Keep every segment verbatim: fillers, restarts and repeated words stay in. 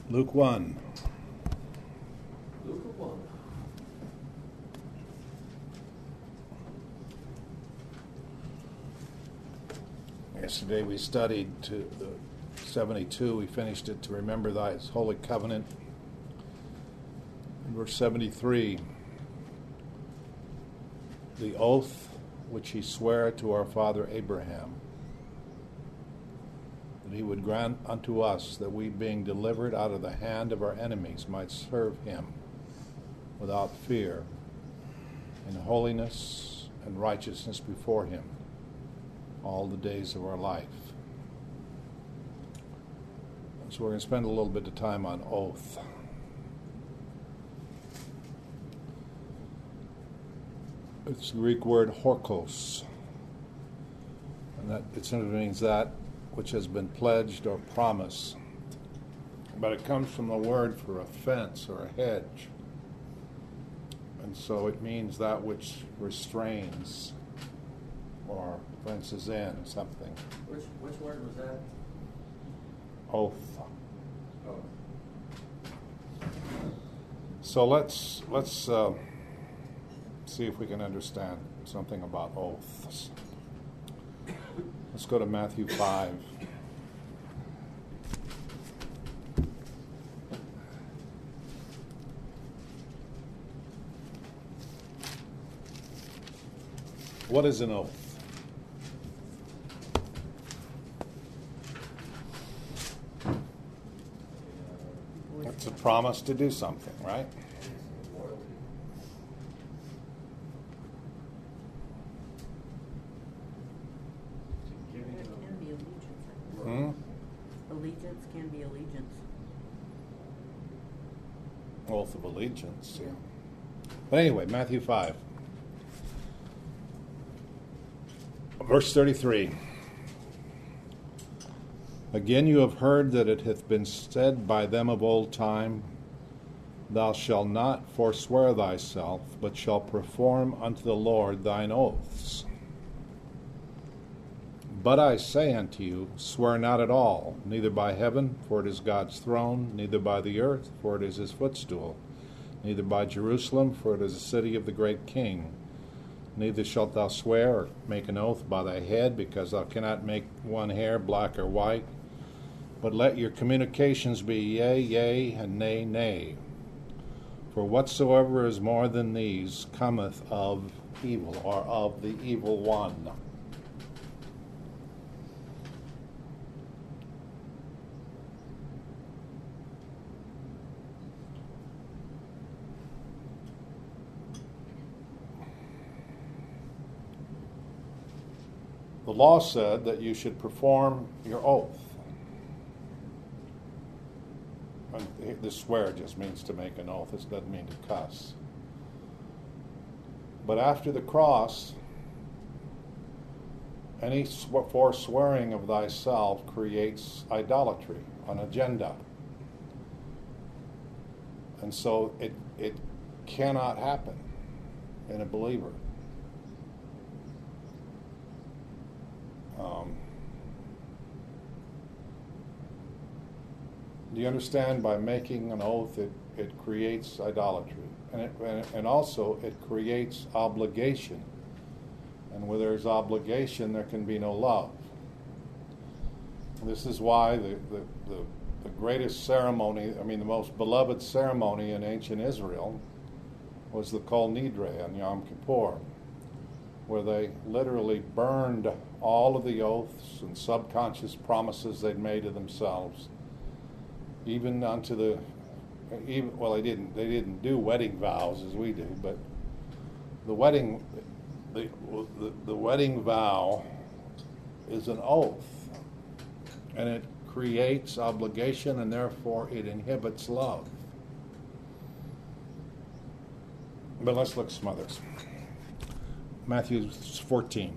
Luke one. Luke one. Yesterday we studied to the seventy-two. We finished it, to remember thy holy covenant. In verse seventy-three, the oath which he sware to our father Abraham, that he would grant unto us that we, being delivered out of the hand of our enemies, might serve him without fear, in holiness and righteousness before him all the days of our life. So we're going to spend a little bit of time on oath. It's the Greek word horkos, and that it simply means that which has been pledged or promised. But it comes from the word for a fence or a hedge. And so it means that which restrains or fences in something. Which which word was that? Oath. Oh. So let's let's uh, see if we can understand something about oaths. Let's go to Matthew five. What is an oath? It's a promise to do something, right? It can be allegiance. Hmm? Allegiance can be allegiance. Oath of allegiance. Yeah. But anyway, Matthew five. Verse thirty-three. Again you have heard that it hath been said by them of old time, Thou shalt not forswear thyself, but shalt perform unto the Lord thine oaths. But I say unto you, swear not at all, neither by heaven, for it is God's throne, neither by the earth, for it is his footstool, neither by Jerusalem, for it is the city of the great King. Neither shalt thou swear or make an oath by thy head, because thou cannot make one hair black or white. But let your communications be yea, yea, and nay, nay. For whatsoever is more than these cometh of evil, or of the evil one. The law said that you should perform your oath. And this swear just means to make an oath. This doesn't mean to cuss. But after the cross, any forswearing of thyself creates idolatry, an agenda. And so it it cannot happen in a believer. Um, do you understand? By making an oath, it, it creates idolatry. And, it, and, and also it creates obligation. And where there's obligation, there can be no love. This is why the, the, the, the greatest ceremony, I mean the most beloved ceremony in ancient Israel was the Kol Nidre on Yom Kippur, where they literally burned all of the oaths and subconscious promises they'd made to themselves, even unto the, even well, they didn't they didn't do wedding vows as we do, but the wedding, the the, the wedding vow is an oath, and it creates obligation, and therefore it inhibits love. But let's look at some others. Matthew fourteen.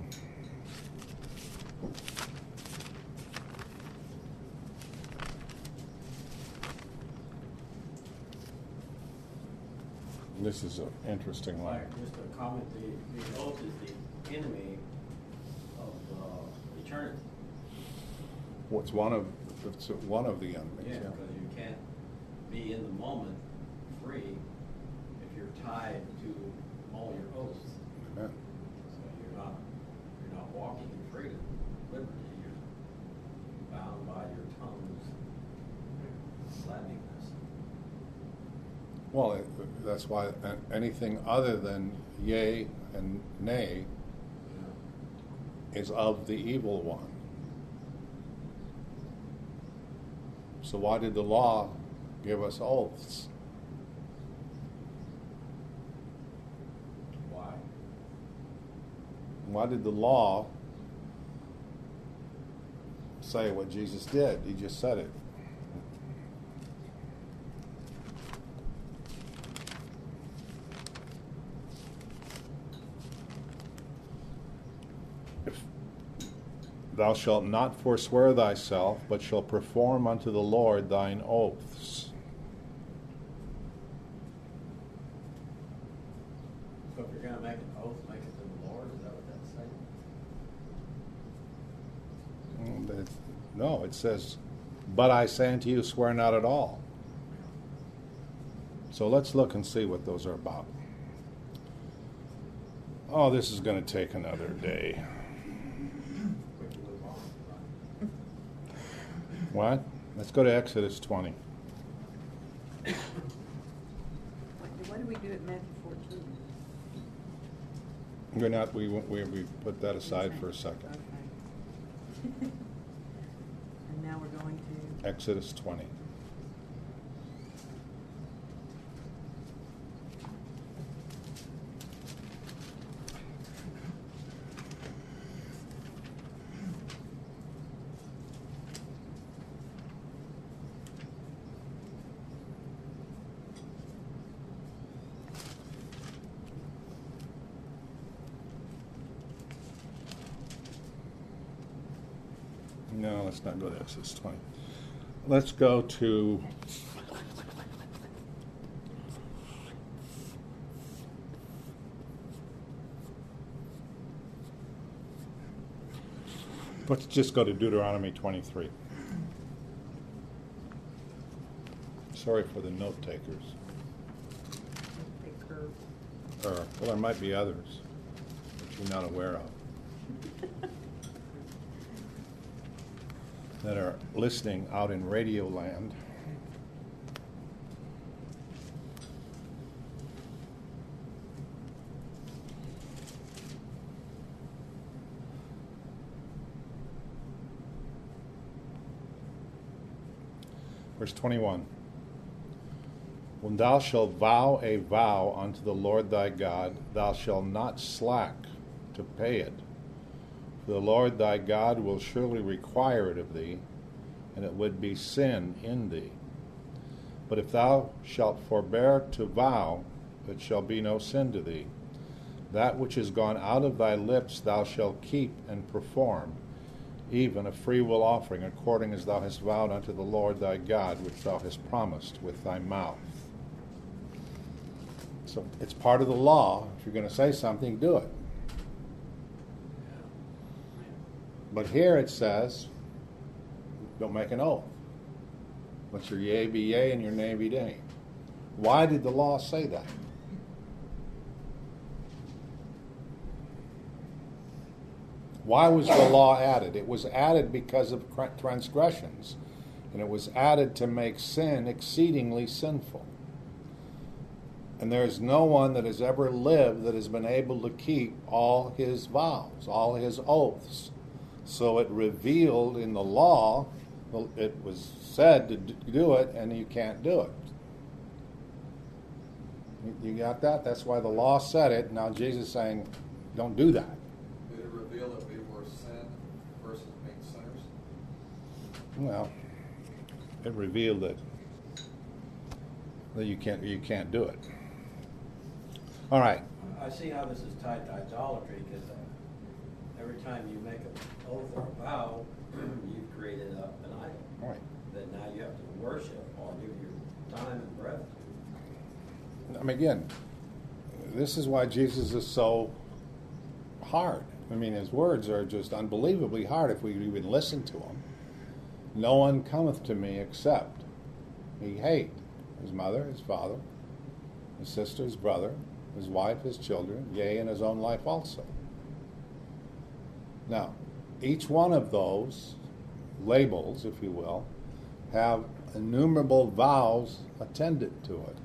This is an interesting line. Just a comment, the, the oath is the enemy of uh, eternity. What's one of it's one of the enemies? Yeah, Yeah. because you can't be in the moment free if you're tied to all your oaths. Amen. So you're not you're not walking in freedom, liberty. You're bound by your tongue's flatteningness. Well, it, that's why a- anything other than yea and nay Yeah. is of the evil one. So why did the law give us oaths? Why? Why did the law say what Jesus did? He just said it. If thou shalt not forswear thyself, but shall perform unto the Lord thine oaths. So if you're going to make an oath, make it to the Lord. Is that what that's saying? Mm, but it's- No, it says, but I say unto you, swear not at all. So let's look and see what those are about. Oh, this is going to take another day. We can move on. What? Let's go to Exodus twenty. What, what do we do at Matthew fourteen? We're not. We we we put that aside for a second. Okay. And now we're going to, Exodus twenty. No, let's not go to Exodus twenty. Let's go to let's just go to Deuteronomy twenty-three. Sorry for the note takers. take curve. Or, well, there might be others that you're not aware of that are listening out in Radio Land. Verse twenty-one. When thou shalt vow a vow unto the Lord thy God, thou shalt not slack to pay it. For the Lord thy God will surely require it of thee, and it would be sin in thee. But if thou shalt forbear to vow, it shall be no sin to thee. That which is gone out of thy lips thou shalt keep and perform, even a freewill offering, according as thou hast vowed unto the Lord thy God, which thou hast promised with thy mouth. So it's part of the law. If you're going to say something, do it. But here it says, don't make an oath. Let your yea be yea and your nay be nay. Why did the law say that? Why was the law added? It was added because of transgressions, and it was added to make sin exceedingly sinful. And there is no one that has ever lived that has been able to keep all his vows, all his oaths. So it revealed in the law, it was said to do it, and you can't do it. You got that? That's why the law said it. Now Jesus is saying, don't do that. Did it reveal that we were sin versus being sinners? Well, it revealed that that you can't you can't do it. All right. I see how this is tied to idolatry, because uh, every time you make an oath or a vow, you've created a, an idol All right. that now you have to worship or give your time and breath to. I mean, again, this is why Jesus is so hard. I mean, his words are just unbelievably hard if we even listen to them. No one cometh to me except he hate. his mother, his father, his sister, his brother, his wife, his children, yea, and his own life also. Now, each one of those labels, if you will, have innumerable vows attended to it.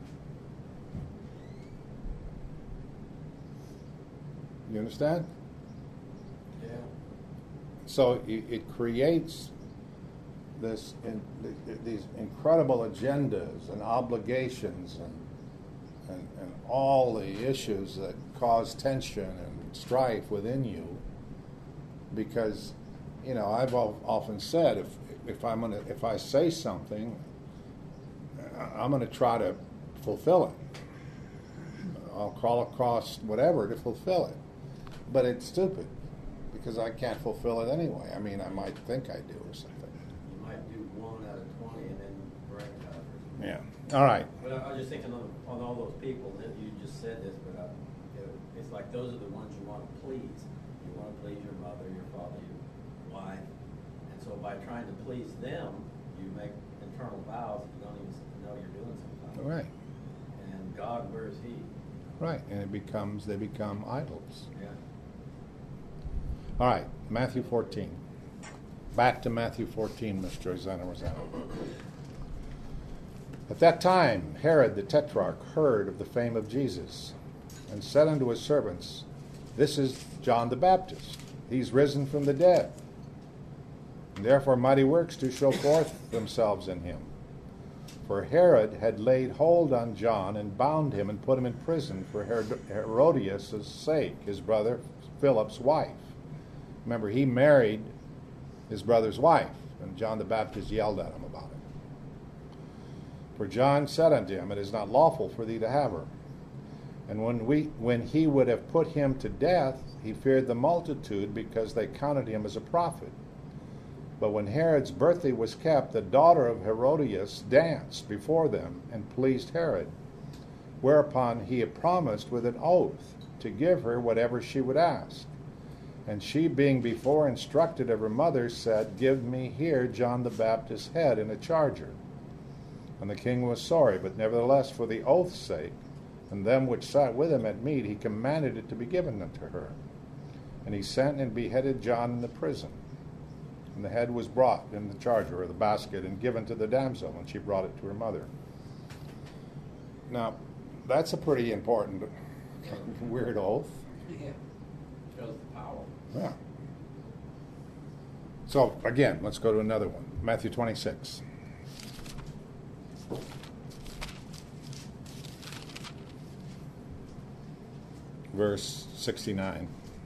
You understand? Yeah. So it, it creates this in, these incredible agendas and obligations and, and and all the issues that cause tension and strife within you. Because, you know, I've often said if if I'm gonna if I say something, I'm gonna try to fulfill it. I'll crawl across whatever to fulfill it. But it's stupid, because I can't fulfill it anyway. I mean, I might think I do or something. You might do one out of twenty and then break out or something. Yeah. All right. But I I was just thinking on, on all those people, that you just said this, but I, you know, it's like those are the ones you want to please. You want to please your mother, your father, your wife. And so by trying to please them, you make internal vows that you don't even know you're doing sometimes. All right. And God, where is he? Right. And it becomes, they become idols. Yeah. All right. Matthew fourteen. Back to Matthew fourteen, Mister Rosanna Rosanna. At that time, Herod the Tetrarch heard of the fame of Jesus, and said unto his servants, This is John the Baptist. He's risen from the dead. And therefore mighty works do show forth themselves in him. For Herod had laid hold on John, and bound him, and put him in prison for Herod- Herodias' sake, his brother Philip's wife. Remember, he married his brother's wife, and John the Baptist yelled at him about it. For John said unto him, It is not lawful for thee to have her. And when we, when he would have put him to death, he feared the multitude, because they counted him as a prophet. But when Herod's birthday was kept, the daughter of Herodias danced before them, and pleased Herod. Whereupon he had promised with an oath to give her whatever she would ask. And she, being before instructed of her mother, said, Give me here John the Baptist's head in a charger. And the king was sorry, but nevertheless for the oath's sake, and them which sat with him at meat, he commanded it to be given unto her. And he sent and beheaded John in the prison. And the head was brought in the charger, or the basket, and given to the damsel, and she brought it to her mother. Now, that's a pretty important, weird oath. Yeah. Shows the power. Yeah. So, again, let's go to another one. Matthew twenty-six. Verse sixty-nine.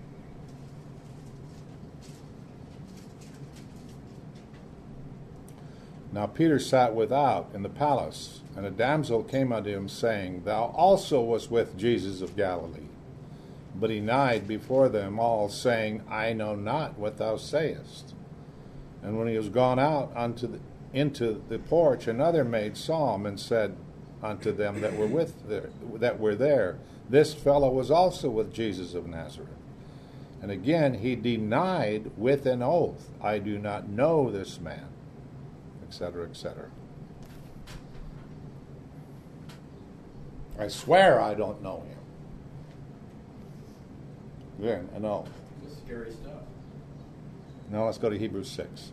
Now Peter sat without in the palace, and a damsel came unto him, saying, Thou also wast with Jesus of Galilee. But he denied before them all, saying, I know not what thou sayest. And when he was gone out unto the, into the porch, another maid saw him, and said unto them that were with there, that were there, This fellow was also with Jesus of Nazareth. And again he denied with an oath, I do not know this man, et cetera, et cetera. I swear I don't know him. Again, an oath. It's scary stuff. Now let's go to Hebrews six.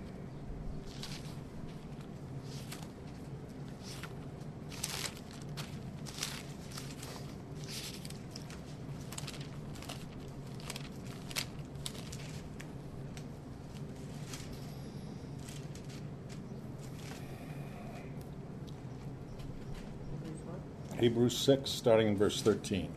Hebrews six, starting in verse thirteen.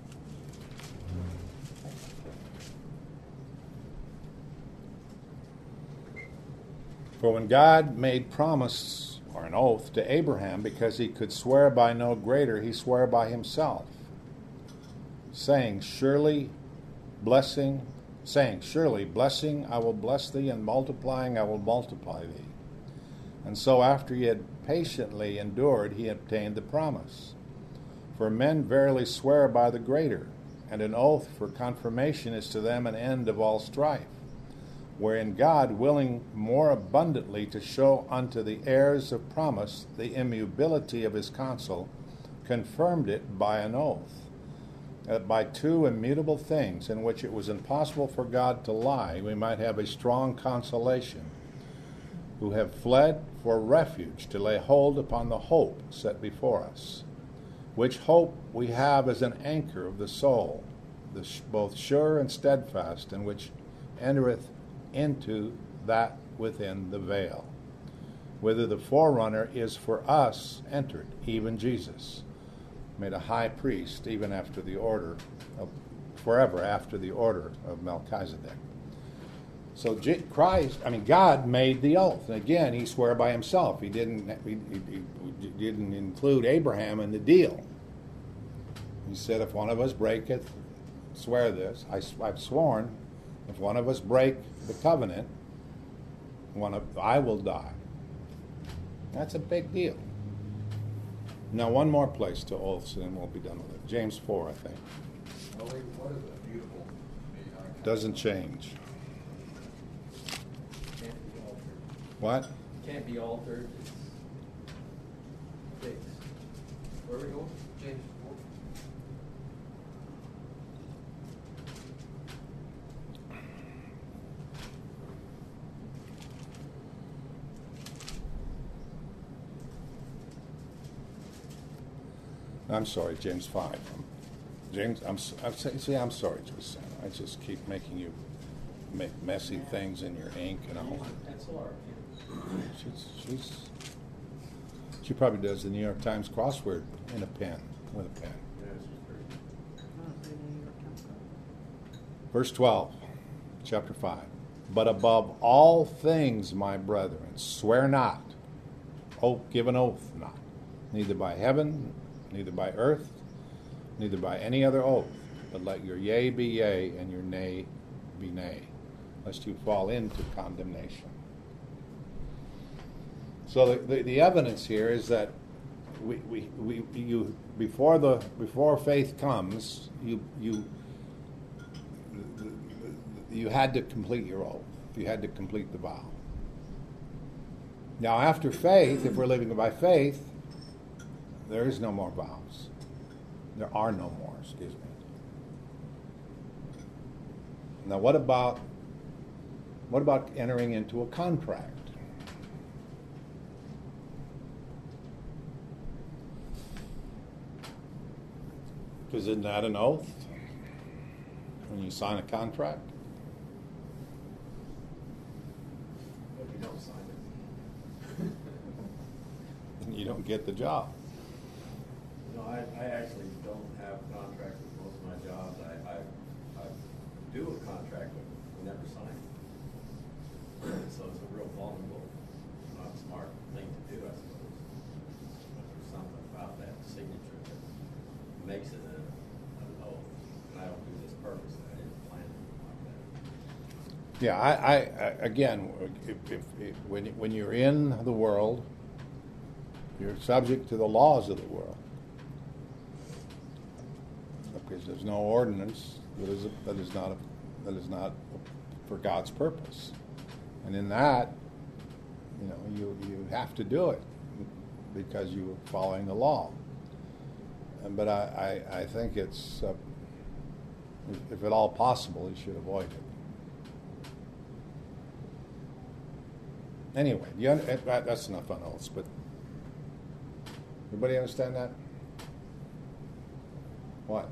For when God made promise, or an oath, to Abraham, because he could swear by no greater, he swore by himself, saying, Surely blessing, saying, Surely blessing I will bless thee, and multiplying I will multiply thee. And so after he had patiently endured, he obtained the promise. For men verily swear by the greater, and an oath for confirmation is to them an end of all strife. wherein God, willing more abundantly to show unto the heirs of promise the immutability of his counsel, confirmed it by an oath, that by two immutable things in which it was impossible for God to lie, we might have a strong consolation, who have fled for refuge to lay hold upon the hope set before us, which hope we have as an anchor of the soul, the sh- both sure and steadfast, and which entereth into that within the veil, whither the forerunner is for us entered, even Jesus, made a high priest even after the order of, forever after the order of Melchizedek. So J- Christ, I mean, God made the oath. And again, he swore by himself. He didn't, he, he, he didn't include Abraham in the deal. He said, if one of us breaketh, swear this, I, I've sworn, if one of us break the covenant, one of, I will die. That's a big deal. Now, one more place to oaths, and then we'll be done with it. James four, I think. Well, wait, what is immutable mean? I can't- Doesn't change. Can't be altered. What? Can't be altered, it's fixed. Where are we going? James four? I'm sorry, James five. James, I'm, s- I'm s- see, I'm sorry, Josanna. I just keep making you make messy things in your ink and all. That's all right. She's, she's, she probably does the New York Times crossword in a pen, with a pen. Yeah, it's just pretty- I don't say the New York Times Crossword. Verse twelve, chapter five. But above all things, my brethren, swear not. Oh, give an oath not. Neither by heaven, neither by earth, neither by any other oath, but let your yea be yea and your nay be nay, lest you fall into condemnation. So the, the, the evidence here is that we, we, we you before the before faith comes, you you you had to complete your oath. You had to complete the vow. Now after faith, if we're living by faith, there is no more vows. There are no more, excuse me. Now what about what about entering into a contract? Because isn't that an oath? When you sign a contract? But we don't sign it. Then you don't get the job. No, I, I actually don't have contracts with most of my jobs. I, I, I do a contract, but we never sign it. So it's a real vulnerable, not smart thing to do, I suppose. But there's something about that signature that makes it a, an oath. And I don't do this purposely. I didn't plan it like that. Yeah, I, I, I again, if, if, if, when when you're in the world, you're subject to the laws of the world, because there's no ordinance that is a, that is not a, that is not for God's purpose, and in that, you know, you you have to do it because you're following the law. And, but I, I, I think it's uh, if, if at all possible, you should avoid it. Anyway, you, un- that, that's enough on oaths, but everybody understand that? What?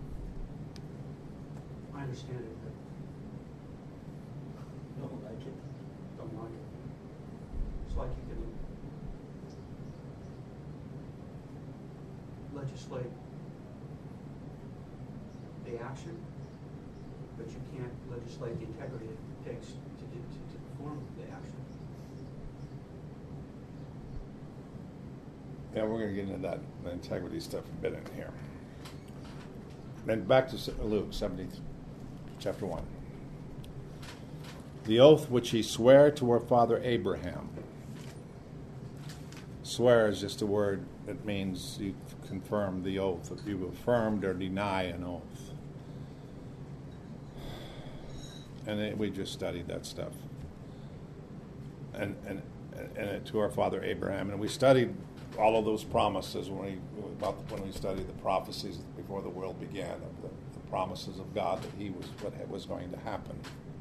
I understand it, Don't like it. but don't like it. It's like you can legislate the action, but you can't legislate the integrity it takes to, do- to, to perform the action. Yeah, we're going to get into that the integrity stuff a bit in here. Then back to S- Luke seventeen, chapter one. The oath which he sware to our father Abraham. Swear is just a word that means you confirm the oath, if you affirmed or deny an oath. And it, we just studied that stuff. And, and, and it, to our father Abraham. And we studied all of those promises when we, about when we studied the prophecies before the world began of the, the promises of God that he was, what was going to happen.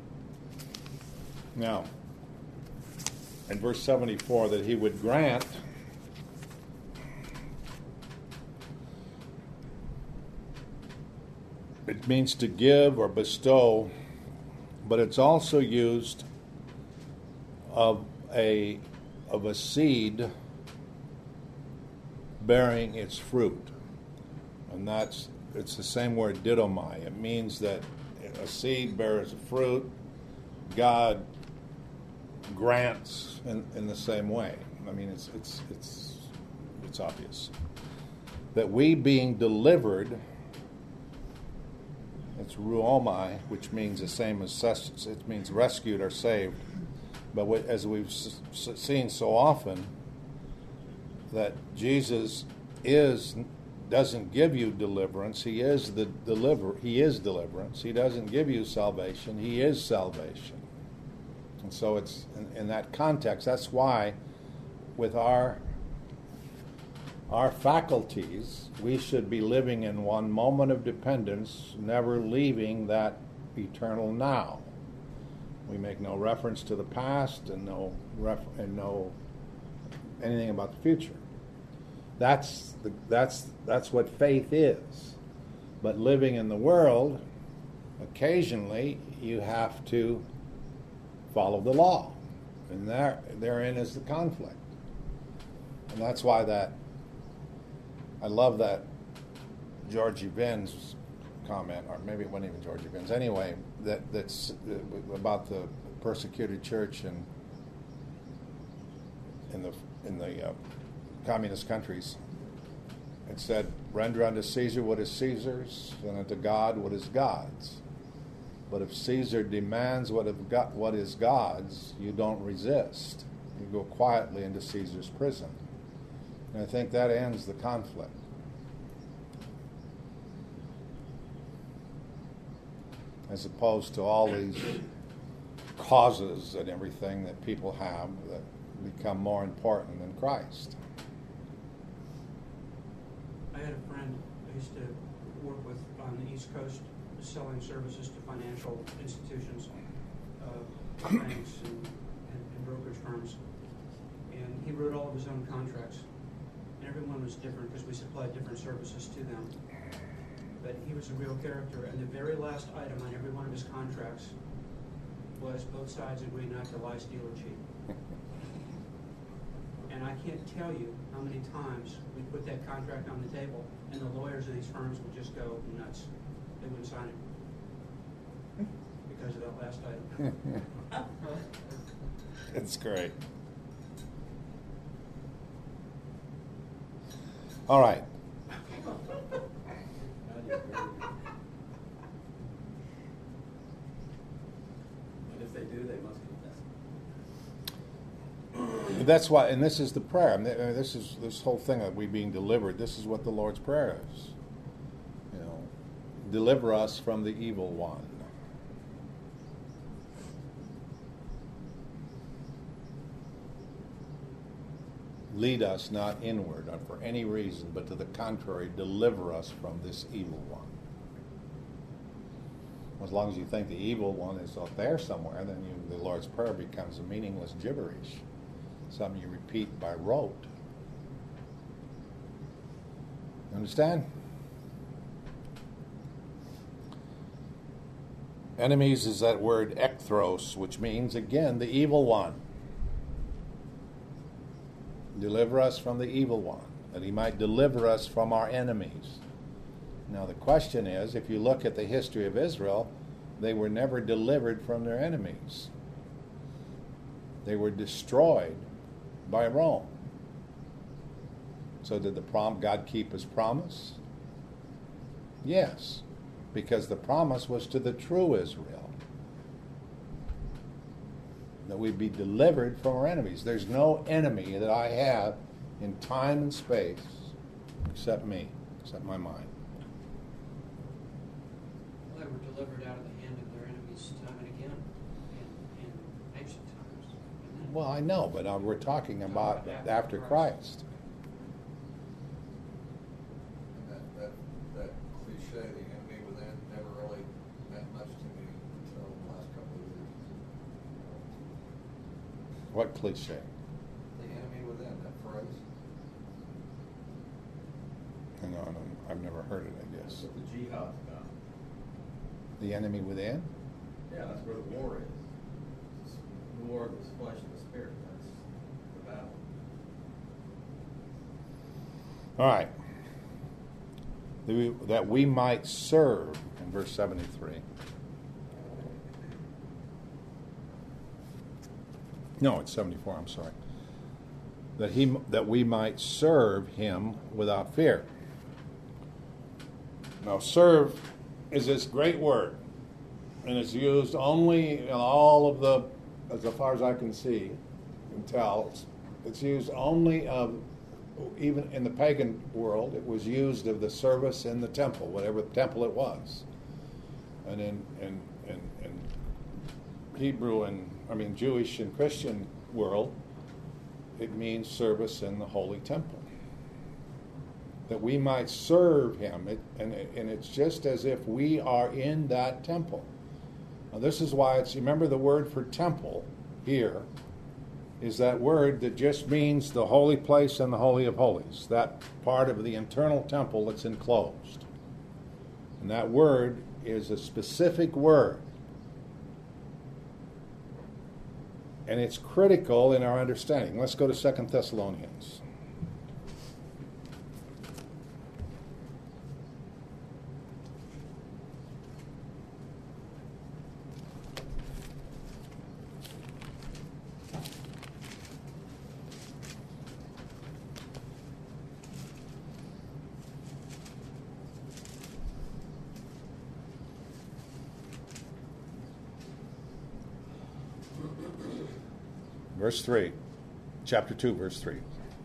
Now, in verse seventy-four, that he would grant it means to give or bestow, but it's also used of a of a seed bearing its fruit. And that's it's the same word, didomai. It means that a seed bears a fruit. God grants in, in the same way. I mean, it's it's it's it's obvious that we being delivered. It's ruomai, which means the same as ses- it means rescued or saved. But what, as we've s- seen so often, that Jesus is doesn't give you deliverance. He is the deliver. He is deliverance. He doesn't give you salvation. He is salvation. And so it's in, in that context. That's why, with our our faculties, we should be living in one moment of dependence, never leaving that eternal now. We make no reference to the past and no ref- and no anything about the future. That's the, that's that's what faith is. But living in the world, occasionally you have to follow the law, and there therein is the conflict. And that's why that I love that George Evans comment, or maybe it wasn't even George Evans. Anyway, that that's about the persecuted church and in the in the uh, communist countries. It said, "Render unto Caesar what is Caesar's, and unto God what is God's. But if Caesar demands what of God, what is God's, you don't resist. You go quietly into Caesar's prison." And I think that ends the conflict. As opposed to all these causes and everything that people have that become more important than Christ. I had a friend I used to work with on the East Coast selling services to financial institutions, uh, banks and, and, and brokerage firms. And he wrote all of his own contracts. And everyone was different because we supplied different services to them. But he was a real character. And the very last item on every one of his contracts was both sides agree not to lie, steal, or cheat. And I can't tell you how many times we put that contract on the table and the lawyers of these firms would just go nuts. They wouldn't sign it because of that last item. It's great. All right. How do you agree? And if they do, they must confess. That's why, and this is the prayer. I mean, this is this whole thing of we being delivered. This is what the Lord's Prayer is. You know, deliver us from the evil one. Lead us not inward, not for any reason, but to the contrary, deliver us from this evil one. As long as you think the evil one is out there somewhere, then you, the Lord's Prayer becomes a meaningless gibberish, something you repeat by rote. You understand? Enemies is that word ekthros, which means, again, the evil one. Deliver us from the evil one, that he might deliver us from our enemies. Now the question is, if you look at the history of Israel, they were never delivered from their enemies. They were destroyed by Rome. So did the prom- God keep his promise? Yes, because the promise was to the true Israel, that we'd be delivered from our enemies. There's no enemy that I have in time and space except me, except my mind. Well, they were delivered out of the hand of their enemies time and again. Well, I know, but uh, we're talking about after Christ. And that, that, that cliche, the enemy within, never really meant much to me until the last couple of years. What cliche? The enemy within, that phrase. Hang on, I'm- I've never heard it, I That's guess. what the jihad's about. The enemy within? Yeah, that's where the war is. It's the war of the flesh and the spirit. That's the battle. All right. That we, that we might serve, in verse seventy-three. No, it's seventy-four, I'm sorry. That he that we might serve him without fear. Now, serve is this great word, and it's used only in all of the, as far as I can see and tell, it's, it's used only of, even in the pagan world, it was used of the service in the temple, whatever temple it was. And in, in, in, in Hebrew and, I mean, Jewish and Christian world, it means service in the holy temple. That we might serve him. It, and, it, and it's just as if we are in that temple. Now, this is why it's, remember the word for temple here is that word that just means the holy place and the holy of holies, that part of the internal temple that's enclosed. And that word is a specific word. And it's critical in our understanding. Let's go to Second Thessalonians. Verse three, chapter two, verse three.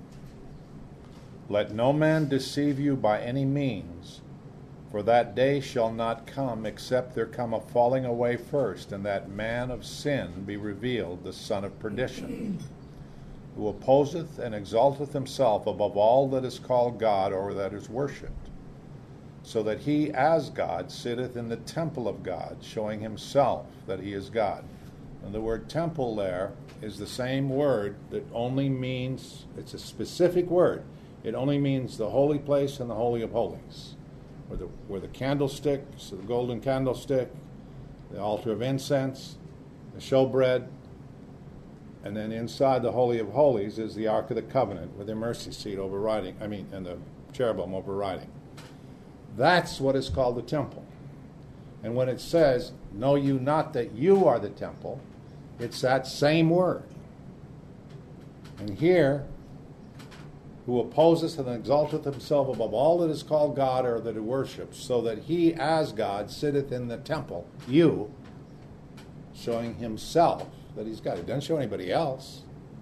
Let no man deceive you by any means, for that day shall not come except there come a falling away first, and that man of sin be revealed, the son of perdition, who opposeth and exalteth himself above all that is called God or that is worshipped, so that he as God sitteth in the temple of God, showing himself that he is God. And the word temple there is the same word that only means, it's a specific word. It only means the holy place and the holy of holies. Where the, where the candlestick, so the golden candlestick, the altar of incense, the showbread, and then inside the holy of holies is the Ark of the Covenant with the mercy seat overriding, I mean, and the cherubim overriding. That's what is called the temple. And when it says, know you not that you are the temple, it's that same word. And here, who opposeth and exalteth himself above all that is called God or that is worshipped, so that he as God sitteth in the temple, you, showing himself that he's God. He doesn't show anybody else.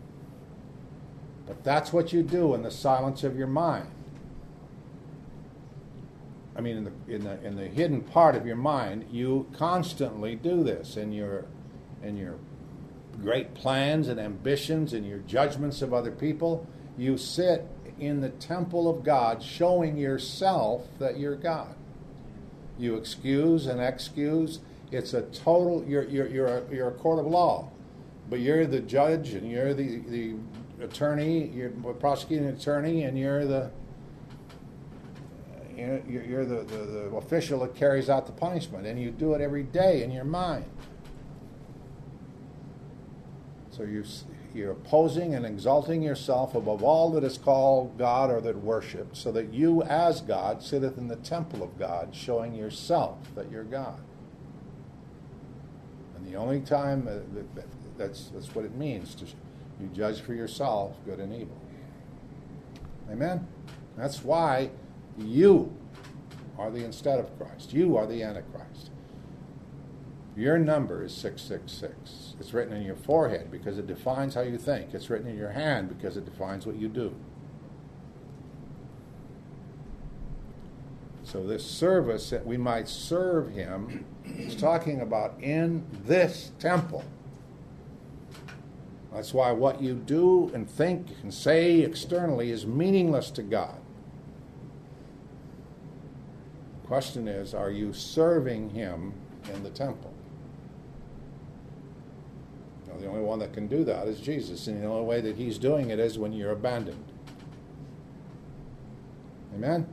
But that's what you do in the silence of your mind. I mean, in the in the in the hidden part of your mind, you constantly do this in your in your great plans and ambitions and your judgments of other people. You sit in the temple of God, showing yourself that you're God. You excuse and excuse. It's a total. You're you're you're a, you're a court of law, but you're the judge and you're the the attorney. You're a prosecuting attorney, and you're the you're, you're the, the the official that carries out the punishment, and you do it every day in your mind. So you you're opposing and exalting yourself above all that is called God or that worshipped, so that you as God sitteth in the temple of God, showing yourself that you're God. And the only time uh, that, that's that's what it means to you judge for yourself good and evil. Amen. That's why you are the instead of Christ. You are the Antichrist. Your number is six six six. It's written in your forehead because it defines how you think. It's written in your hand because it defines what you do. So this service that we might serve him is talking about in this temple. That's why what you do and think and say externally is meaningless to God. The question is, are you serving Him in the temple? Now, the only one that can do that is Jesus, and the only way that He's doing it is when you're abandoned. Amen?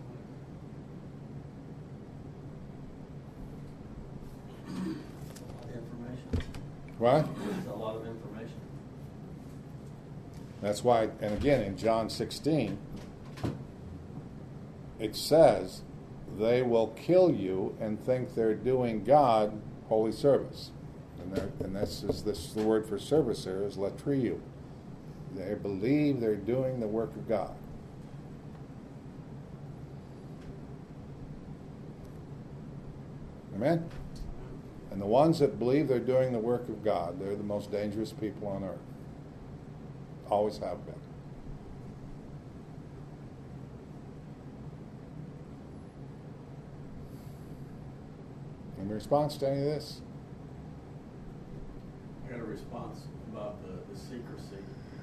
Information. Right? It's a lot of information. That's why, and again, in John sixteen, it says, they will kill you and think they're doing God holy service. And, they're- and this is this is the word for service here is latrio. They believe they're doing the work of God. Amen? And the ones that believe they're doing the work of God, they're the most dangerous people on earth. Always have been. Any response to any of this? I got a response about the, the secrecy.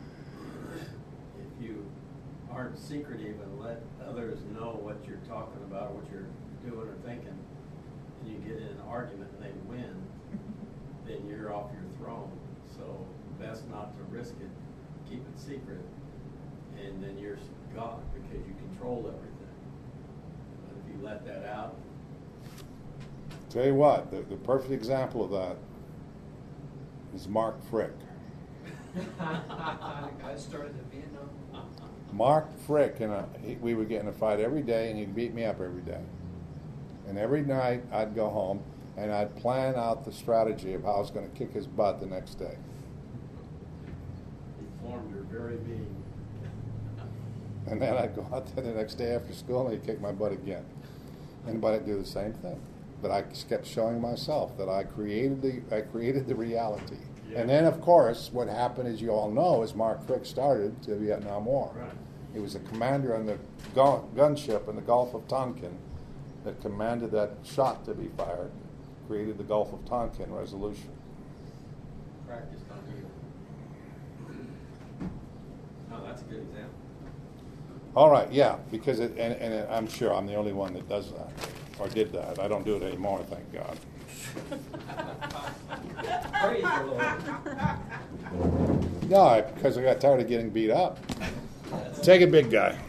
If you aren't secretive and let others know what you're talking about, what you're doing or thinking, and you get in an argument and they win, then you're off your throne. So best not to risk it. Keep it secret, and then you're God because you control everything. But if you let that out, Tell you what, the, the perfect example of that is Mark Frick. The guy started the Vietnam. Mark Frick and I, he, we would get in a fight every day, and he'd beat me up every day. And every night I'd go home and I'd plan out the strategy of how I was going to kick his butt the next day. he formed your very being. And then I'd go out there the next day after school and he'd kick my butt again. And but I'd do the same thing. But I just kept showing myself that I created the I created the reality. Yeah. And then, of course, what happened, as you all know, is Mark Frick started the Vietnam War. Right. He was a commander on the gu- gunship in the Gulf of Tonkin that commanded that shot to be fired, created the Gulf of Tonkin resolution. Practiced on you. No, that's a good example. All right, yeah, because it, and, and I'm sure I'm the only one that does that, or did that. I don't do it anymore, thank God. Praise the Lord. No, because I got tired of getting beat up. Take it, big guy.